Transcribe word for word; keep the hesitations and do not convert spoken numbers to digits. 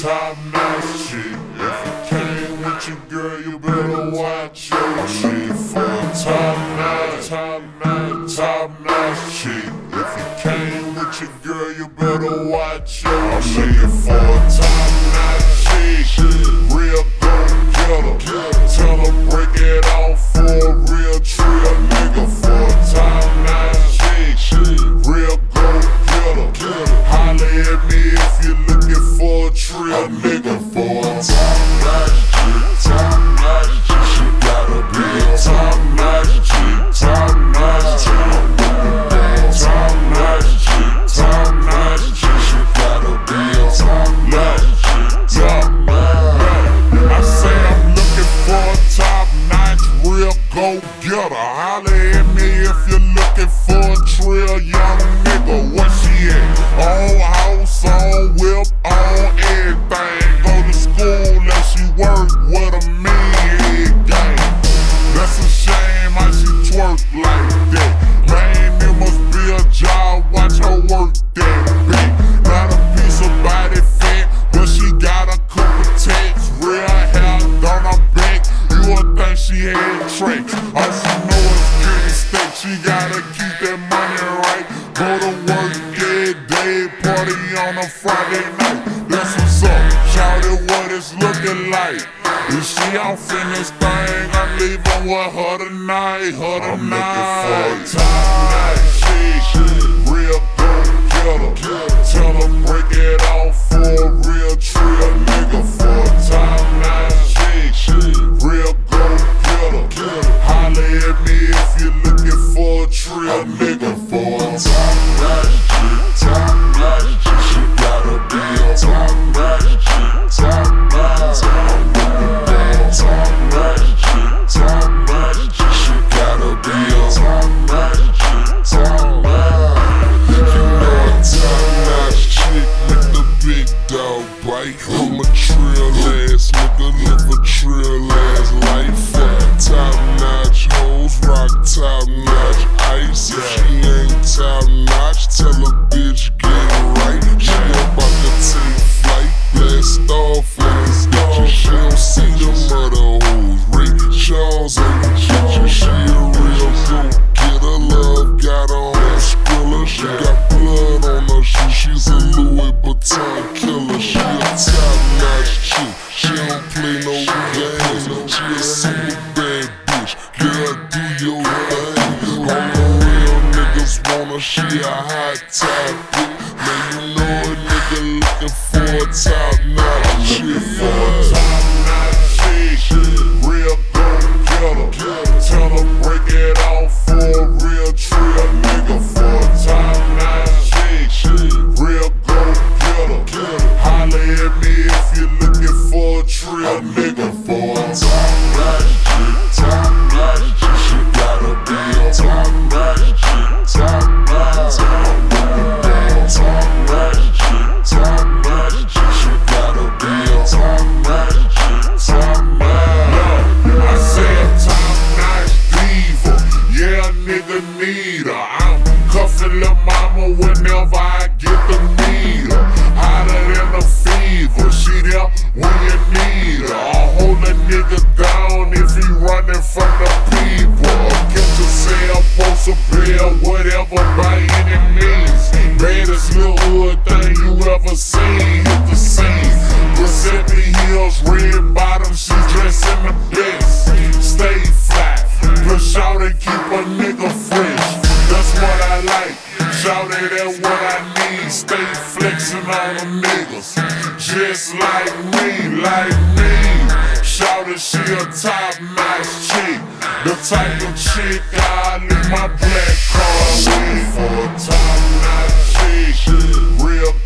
top-notch chick. If you came with your girl, you better watch your shit. For a top-notch, top-notch, top-notch chick. If you came with your girl, you better watch your shit. For a top-notch chick, real go-getter. Tell her break it off for a real trill nigga. For a top-notch chick, real go-getter. Holla at me if you're looking for a trill nigga. For a top-notch chick, top-notch chick, she gotta be a top-notch chick, top-notch chick. Top-notch chick, top-notch chick, she gotta be a top-notch chick, top-notch. I say I'm looking for a top-notch real go-getter. Holla at me if you're looking for a trill young nigga. Where she at? On house, on whip, on everything. Go to school and she work with a mean gang. That's a shame how she twerk like that. Man, it must be a job, watch her work that big. Not a piece of body fat, but she got a couple tats. Real hair down her back, you would think she had tracks. All she know is getting steak, she gotta keep that money right. Go to work every day, party on a Friday night. That's what's up, shout it what it's looking like. If she off in this thing, I'm leaving with her tonight, her tonight. I'm looking for a top-notch chick, real go-getter. Tell her break it off for a real trill nigga. For a top-notch chick, real go-getter. Holla at me if you're looking for a trill nigga. For a top-notch chick, top-notch chick, she gotta be a top-notch chick, top-notch chick. Top-notch chick, top-notch chick, she gotta be a top-notch chick, top-notch. You know a top-notch chick with the big dog bite. I'm a trill ass nigga, live a trill ass life. Top-notch hoes, rock top-notch ice. If she ain't top-notch, tell a bitch get right. She about to take flight, blast off in his bitch. She don't see the murder hoes, Ray Charles ain't bitch. She a real go-getter, love got on that Skrilla. She got blood on her shoe, she's a Louis Vuitton killer. She a top-notch chick, she don't play no games. She a super bad bitch, girl do your thing. All the real niggas want her, she a hot topic. Man, you know a nigga looking for a top-notch chick. For a top-notch chick, real go-getter. Tell her break it off for a real trill nigga. For a top-notch chick, real go-getter. Holla at me if you're looking for a trill nigga. For a top-notch chick, top-notch chick, she gotta be a top-notch chick, top-notch chick. Top-notch chick, top-notch chick, she gotta be a top-notch chick, top-notch. I say a top-notch diva, yeah a nigga need her. I'm cuffin' lil' mama whenever I get to meet her. Hotter than a fever, she there when you need her. I'll hold a nigga down if he running from the people. Get yourself post a bill, whatever by any means. Baddest little hood thing you ever seen, hit the scene. Giuseppe heels, red bottom, she dressin' the best. Stay fly, plus shout and keep a nigga fresh. That's what I like, shout it, that's what I need. Stay flexin' on them niggas, just like me, like me. Shout it, she a top-notch chick, the type of chick I leave my black car with. For a top-notch chick, real